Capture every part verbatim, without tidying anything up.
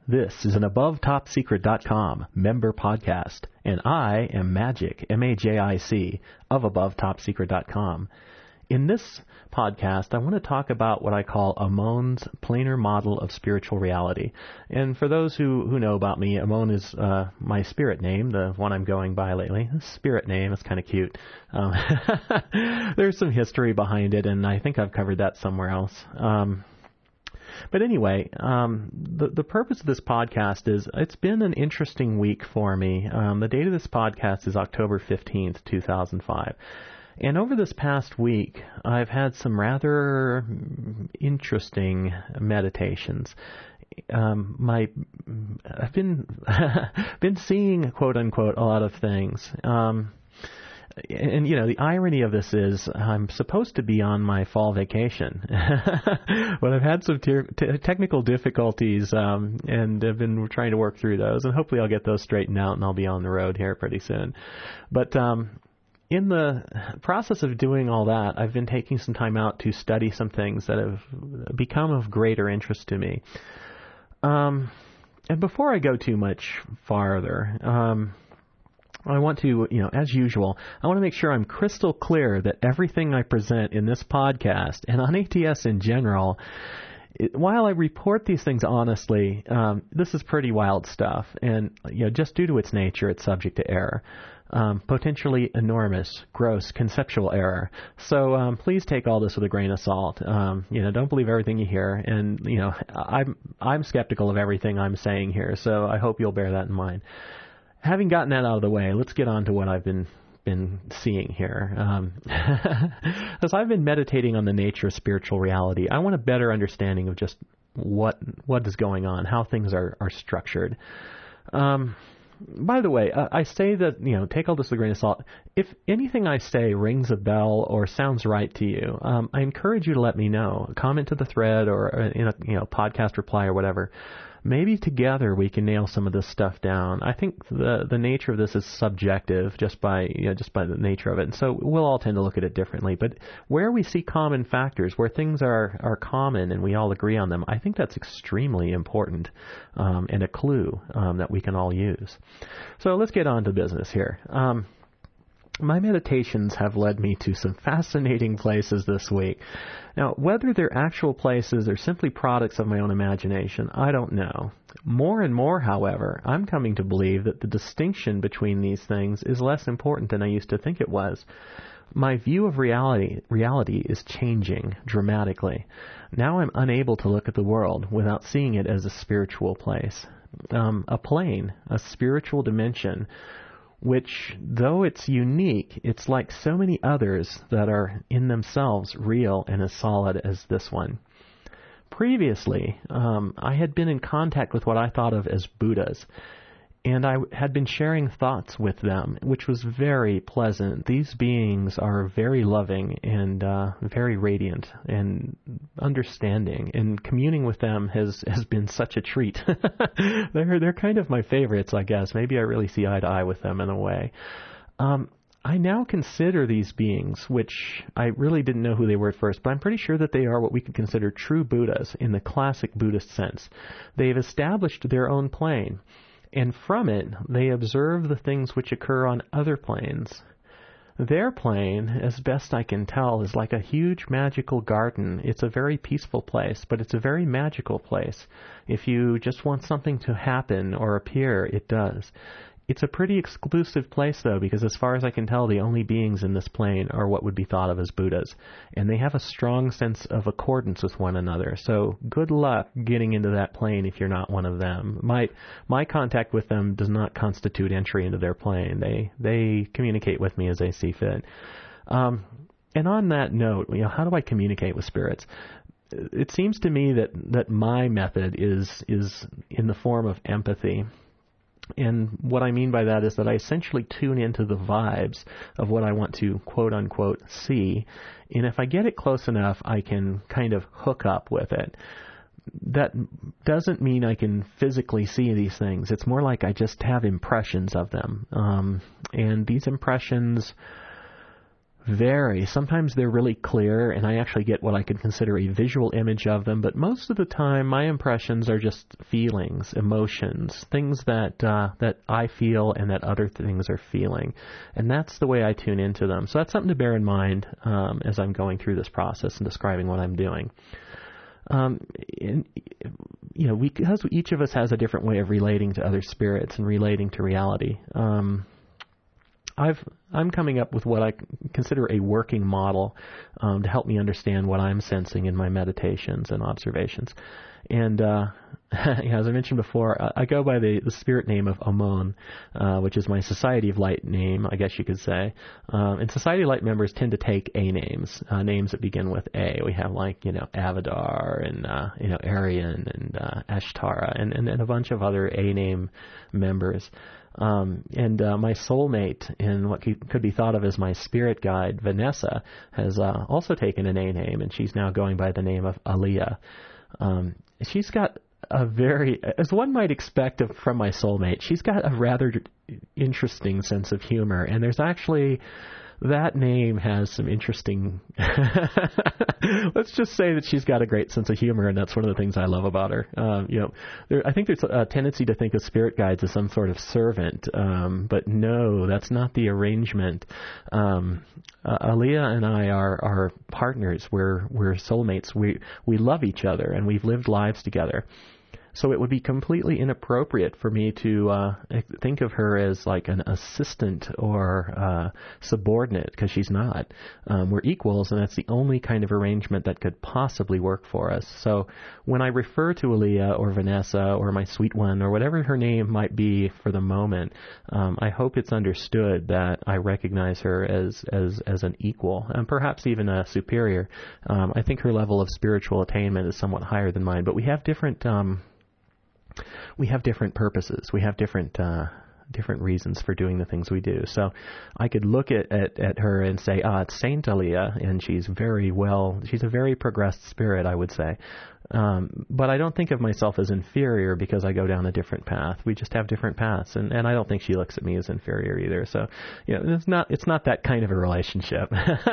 This is an above top secret dot com member podcast, and I am Magic, M A J I C, of above top secret dot com. In this podcast, I want to talk about what I call Amon's planar model of spiritual reality. And for those who, who know about me, Amon is uh, my spirit name, the one I'm going by lately. Spirit name, it's kind of cute. Um, there's some history behind it, and I think I've covered that somewhere else. Um, But anyway, um, the, the purpose of this podcast is it's been an interesting week for me. Um, the date of this podcast is October fifteenth, two thousand five. And over this past week, I've had some rather interesting meditations. Um, my, I've been, been seeing, quote unquote, a lot of things. Um, And, you know, the irony of this is I'm supposed to be on my fall vacation, but I've had some te- te- technical difficulties um, and I've been trying to work through those, and hopefully I'll get those straightened out and I'll be on the road here pretty soon. But um, in the process of doing all that, I've been taking some time out to study some things that have become of greater interest to me. Um, and before I go too much farther, um, I want to, you know, as usual, I want to make sure I'm crystal clear that everything I present in this podcast and on A T S in general, it, while I report these things honestly, um, this is pretty wild stuff. And, you know, just due to its nature, it's subject to error. Um, potentially enormous, gross, conceptual error. So um, please take all this with a grain of salt. Um, you know, don't believe everything you hear. And, you know, I'm I'm skeptical of everything I'm saying here, so I hope you'll bear that in mind. Having gotten that out of the way, let's get on to what I've been been seeing here. Um, as I've been meditating on the nature of spiritual reality, I want a better understanding of just what what is going on, how things are, are structured. Um, by the way, uh, I say that, you know, take all this with a grain of salt. If anything I say rings a bell or sounds right to you, um, I encourage you to let me know. Comment to the thread or in a you know podcast reply or whatever. Maybe together we can nail some of this stuff down. I think the the nature of this is subjective just by you know just by the nature of it, and so we'll all tend to look at it differently. But where we see common factors, where things are, are common and we all agree on them, I think that's extremely important um, and a clue um, that we can all use. So let's get on to business here. Um, My meditations have led me to some fascinating places this week. Now, whether they're actual places or simply products of my own imagination, I don't know. More and more, however, I'm coming to believe that the distinction between these things is less important than I used to think it was. My view of reality reality is changing dramatically. Now I'm unable to look at the world without seeing it as a spiritual place, um, a plane, a spiritual dimension, which, though it's unique, it's like so many others that are in themselves real and as solid as this one. Previously, um, I had been in contact with what I thought of as Buddhas, and I had been sharing thoughts with them, which was very pleasant. These beings are very loving and uh, very radiant and understanding, and communing with them has, has been such a treat. they're they're kind of my favorites, I guess. Maybe I really see eye to eye with them in a way. Um, I now consider these beings, which I really didn't know who they were at first, but I'm pretty sure that they are what we could consider true Buddhas in the classic Buddhist sense. They've established their own plane, and from it, they observe the things which occur on other planes. Their plane, as best I can tell, is like a huge magical garden. It's a very peaceful place, but it's a very magical place. If you just want something to happen or appear, it does. It's a pretty exclusive place, though, because as far as I can tell, the only beings in this plane are what would be thought of as Buddhas. And they have a strong sense of accordance with one another. So good luck getting into that plane if you're not one of them. My my contact with them does not constitute entry into their plane. They they communicate with me as they see fit. Um, and on that note, you know, how do I communicate with spirits? It seems to me that, that my method is is in the form of empathy. And what I mean by that is that I essentially tune into the vibes of what I want to quote-unquote see, and if I get it close enough, I can kind of hook up with it. That doesn't mean I can physically see these things. It's more like I just have impressions of them. Um, and these impressions vary. Sometimes they're really clear, and I actually get what I could consider a visual image of them, but most of the time my impressions are just feelings, emotions, things that uh, that I feel and that other things are feeling. And that's the way I tune into them. So that's something to bear in mind um, as I'm going through this process and describing what I'm doing. Um, in, you know, we, because each of us has a different way of relating to other spirits and relating to reality. Um, I've, I'm coming up with what I consider a working model um, to help me understand what I'm sensing in my meditations and observations. And uh, yeah, as I mentioned before, I go by the, the spirit name of Amon, uh, which is my Society of Light name, I guess you could say. Um, and Society of Light members tend to take A names, uh, names that begin with A. We have like, you know, Avadar and, uh, you know, Arian and uh, Ashtara and, and, and a bunch of other A name members. Um, and uh, my soulmate, in what could be thought of as my spirit guide, Vanessa, has uh, also taken an A name, and she's now going by the name of Aliyah. Um, she's got a very, as one might expect of, from my soulmate, she's got a rather interesting sense of humor, and there's actually, that name has some interesting, let's just say that she's got a great sense of humor, and that's one of the things I love about her. Um, you know, there, I think there's a tendency to think of spirit guides as some sort of servant, um, but no, that's not the arrangement. Um, uh, Aliyah and I are, are partners. We're, we're soulmates. We, we love each other, and we've lived lives together. So it would be completely inappropriate for me to uh, think of her as like an assistant or uh, subordinate, because she's not. Um, we're equals, and that's the only kind of arrangement that could possibly work for us. So when I refer to Aliyah or Vanessa or my sweet one or whatever her name might be for the moment, um, I hope it's understood that I recognize her as, as, as an equal and perhaps even a superior. Um, I think her level of spiritual attainment is somewhat higher than mine, but we have different... Um, We have different purposes. We have different uh, different reasons for doing the things we do. So I could look at, at, at her and say, ah, it's Saint Aliyah, and she's very well, she's a very progressed spirit, I would say. Um, but I don't think of myself as inferior because I go down a different path. We just have different paths, and, and I don't think she looks at me as inferior either. So, you know, it's not it's not that kind of a relationship.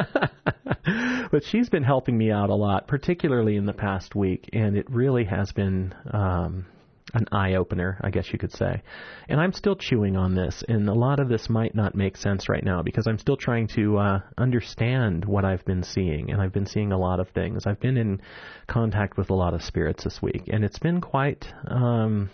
But she's been helping me out a lot, particularly in the past week, and it really has been... Um, an eye-opener, I guess you could say. And I'm still chewing on this, and a lot of this might not make sense right now because I'm still trying to uh, understand what I've been seeing, and I've been seeing a lot of things. I've been in contact with a lot of spirits this week, and it's been quite... Um,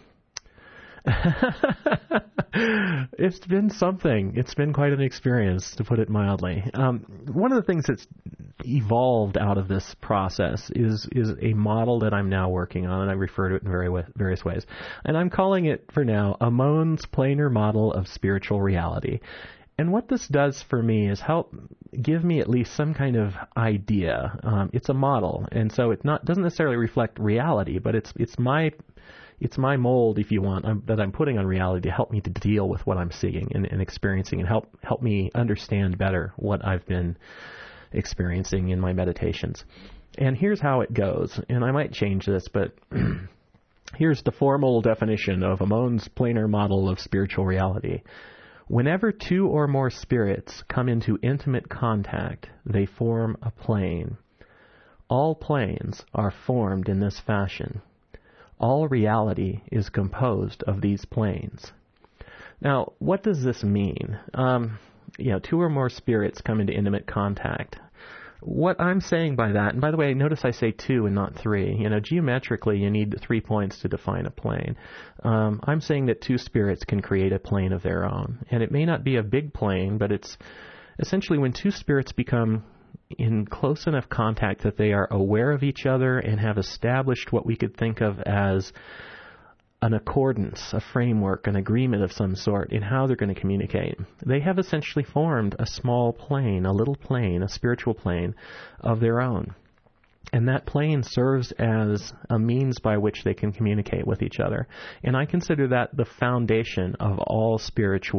it's been something. It's been quite an experience, to put it mildly. Um, one of the things that's evolved out of this process is is a model that I'm now working on, and I refer to it in very wa- various ways. And I'm calling it, for now, Amon's planar model of spiritual reality. And what this does for me is help give me at least some kind of idea. Um, it's a model, and so it not doesn't necessarily reflect reality, but it's it's my... It's my mold, if you want, um, that I'm putting on reality to help me to deal with what I'm seeing and, and experiencing, and help help me understand better what I've been experiencing in my meditations. And here's how it goes. And I might change this, but here's the formal definition of Amon's planar model of spiritual reality. Whenever two or more spirits come into intimate contact, they form a plane. All planes are formed in this fashion. All reality is composed of these planes. Now, what does this mean? Um, you know, two or more spirits come into intimate contact. What I'm saying by that, and by the way, notice I say two and not three. You know, geometrically, you need three points to define a plane. Um, I'm saying that two spirits can create a plane of their own. And it may not be a big plane, but it's essentially when two spirits become in close enough contact that they are aware of each other and have established what we could think of as an accordance, a framework, an agreement of some sort in how they're going to communicate. They have essentially formed a small plane, a little plane, a spiritual plane of their own. And that plane serves as a means by which they can communicate with each other. And I consider that the foundation of all spiritual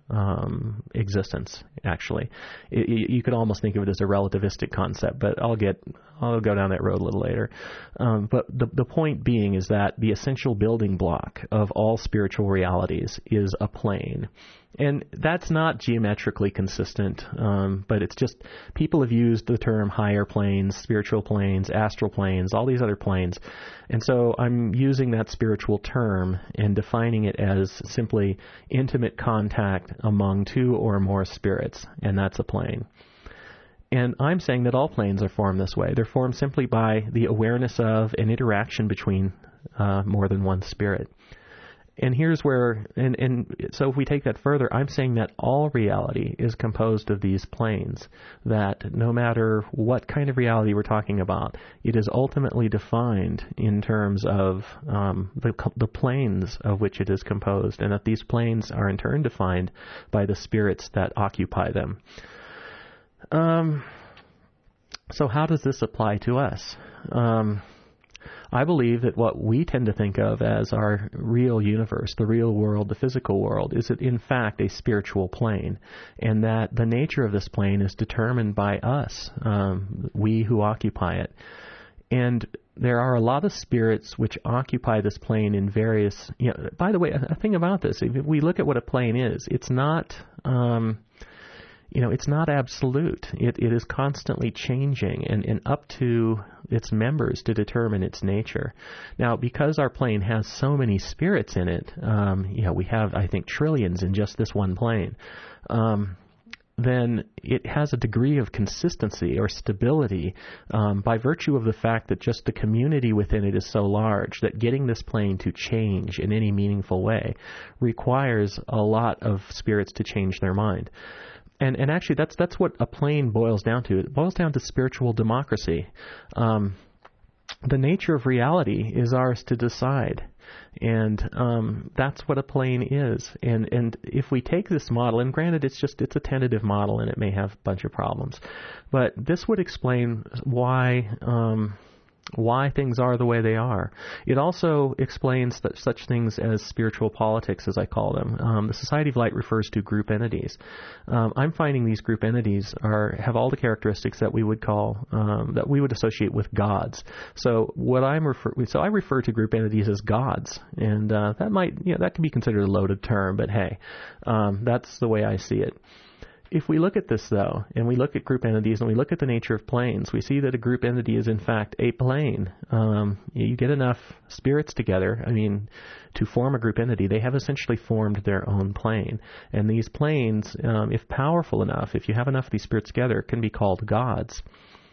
um, existence, actually. It, you could almost think of it as a relativistic concept, but I'll get I'll go down that road a little later. Um, but the, the point being is that the essential building block of all spiritual realities is a plane. And that's not geometrically consistent, um, but it's just people have used the term higher planes, spiritual planes, astral planes, all these other planes. And so I'm using that spiritual term and defining it as simply intimate contact among two or more spirits, and that's a plane. And I'm saying that all planes are formed this way. They're formed simply by the awareness of an interaction between uh, more than one spirit. And here's where, and, and so if we take that further, I'm saying that all reality is composed of these planes, that no matter what kind of reality we're talking about, it is ultimately defined in terms of um, the, the planes of which it is composed, and that these planes are in turn defined by the spirits that occupy them. Um, so how does this apply to us? Um, I believe that what we tend to think of as our real universe, the real world, the physical world, is in fact a spiritual plane, and that the nature of this plane is determined by us, um, we who occupy it. And there are a lot of spirits which occupy this plane in various, you know, by the way, a, a thing about this, if we look at what a plane is, it's not... Um, You know, it's not absolute. It it is constantly changing and, and up to its members to determine its nature. Now, because our plane has so many spirits in it, um, you know, we have, I think, trillions in just this one plane, um, then it has a degree of consistency or stability um, by virtue of the fact that just the community within it is so large that getting this plane to change in any meaningful way requires a lot of spirits to change their mind. And and actually, that's that's what a plane boils down to. It boils down to spiritual democracy. Um, the nature of reality is ours to decide, and um, that's what a plane is. And and if we take this model, and granted, it's just it's a tentative model, and it may have a bunch of problems, but this would explain why. Um, why things are the way they are. It also explains that such things as spiritual politics, as I call them. Um, the Society of Light refers to group entities. Um, I'm finding these group entities are have all the characteristics that we would call um, that we would associate with gods. So what I'm refer so I refer to group entities as gods, and uh, that might you know that can be considered a loaded term, but hey, um, that's the way I see it. If we look at this, though, and we look at group entities and we look at the nature of planes, we see that a group entity is, in fact, a plane. Um, you get enough spirits together, I mean, to form a group entity, they have essentially formed their own plane. And these planes, um, if powerful enough, if you have enough of these spirits together, can be called gods.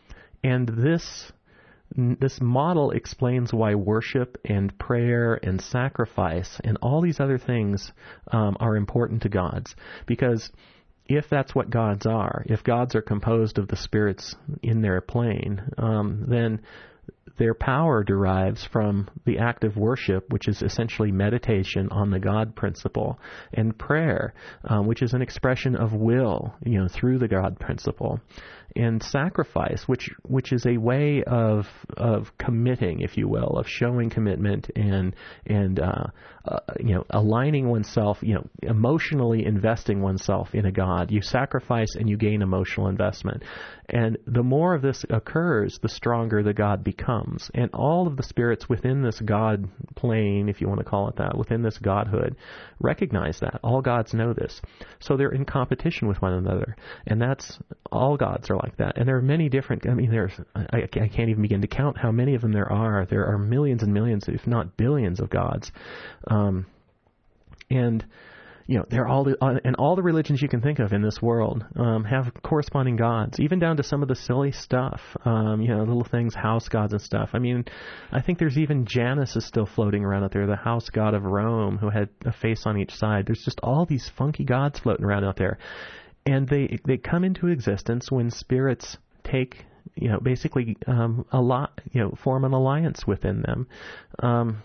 And this... This model explains why worship and prayer and sacrifice and all these other things um, are important to gods. Because if that's what gods are, if gods are composed of the spirits in their plane, um, then their power derives from the act of worship, which is essentially meditation on the God principle, and prayer, um, which is an expression of will, you know, through the God principle, and sacrifice, which which is a way of of committing, if you will, of showing commitment and and uh, uh, you know aligning oneself, you know, emotionally investing oneself in a God. You sacrifice and you gain emotional investment, and the more of this occurs, the stronger the God becomes. And all of the spirits within this God plane, if you want to call it that, within this godhood, recognize that. All gods know this, so they're in competition with one another, and that's all gods are like that. And there are many different, I mean, there's, I, I can't even begin to count how many of them there are. There are millions and millions, if not billions of gods. Um, and, you know, they're all the, and all the religions you can think of in this world um, have corresponding gods, even down to some of the silly stuff, um, you know, little things, house gods and stuff. I mean, I think there's even Janus is still floating around out there, the house god of Rome, who had a face on each side. There's just all these funky gods floating around out there. And they they come into existence when spirits take, you know, basically um, a lot, you know, form an alliance within them. Um,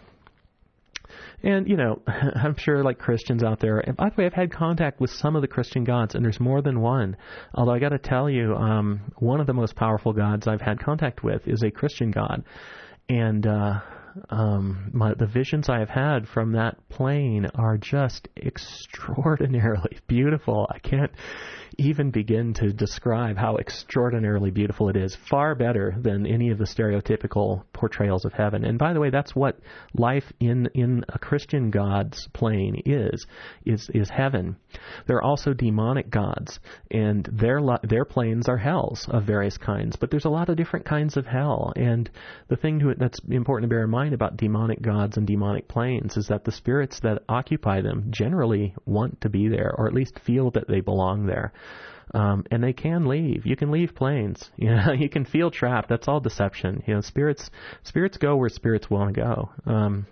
and, you know, I'm sure like Christians out there, and by the way, I've had contact with some of the Christian gods, and there's more than one. Although I got to tell you, um, one of the most powerful gods I've had contact with is a Christian god. And, uh, um, my, the visions I have had from that plane are just extraordinarily beautiful. I can't even begin to describe how extraordinarily beautiful it is. Far better than any of the stereotypical portrayals of heaven. And by the way, that's what life in in a Christian God's plane is, is is heaven. There are also demonic gods, and their their planes are hells of various kinds. But there's a lot of different kinds of hell. And the thing to it that's important to bear in mind about demonic gods and demonic planes is that the spirits that occupy them generally want to be there, or at least feel that they belong there. Um, and they can leave. You can leave planes. You know, you can feel trapped. That's all deception. You know, spirits spirits go where spirits want to go. Um,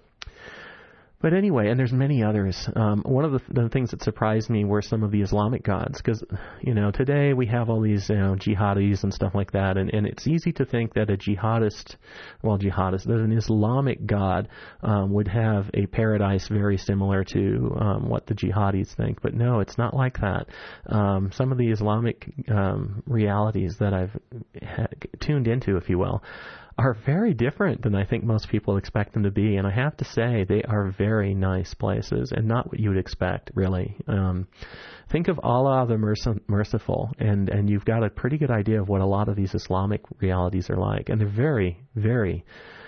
But anyway, and there's many others. Um, one of the, the things that surprised me were some of the Islamic gods, because, you know, today we have all these, you know, jihadis and stuff like that, and, and it's easy to think that a jihadist, well, jihadist, that an Islamic god um, would have a paradise very similar to um, what the jihadis think. But no, it's not like that. Um, some of the Islamic um, realities that I've ha- tuned into, if you will, are very different than I think most people expect them to be. And I have to say, they are very nice places and not what you would expect, really. Um, think of Allah the Merc- Merciful, and, and you've got a pretty good idea of what a lot of these Islamic realities are like. And they're very, very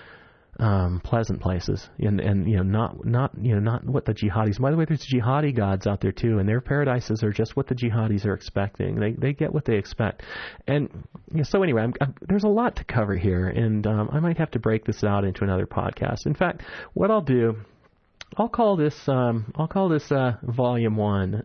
um, pleasant places, and, and you know, not not you know not what the jihadis. By the way, there's jihadi gods out there too, and their paradises are just what the jihadis are expecting. They they get what they expect, and you know, so anyway, I'm, I'm, there's a lot to cover here, and um, I might have to break this out into another podcast. In fact, what I'll do, I'll call this um, I'll call this uh, Volume One,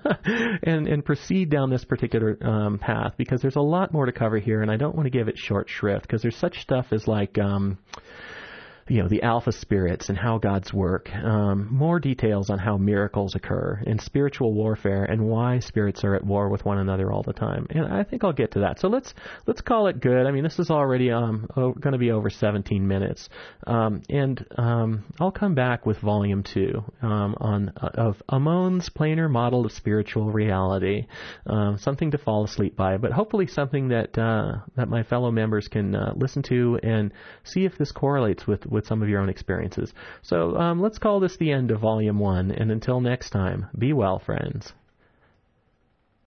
and and proceed down this particular um, path, because there's a lot more to cover here, and I don't want to give it short shrift, because there's such stuff as like um, you know, the alpha spirits and how gods work, um, more details on how miracles occur, and spiritual warfare, and why spirits are at war with one another all the time. And I think I'll get to that. So let's let's call it good. I mean, this is already um, oh, going to be over seventeen minutes, um, and um, I'll come back with Volume Two um, on uh, of Amon's planar model of spiritual reality, um, something to fall asleep by, but hopefully something that uh, that my fellow members can uh, listen to and see if this correlates with with some of your own experiences. So um, let's call this the end of Volume One, and until next time, be well, friends.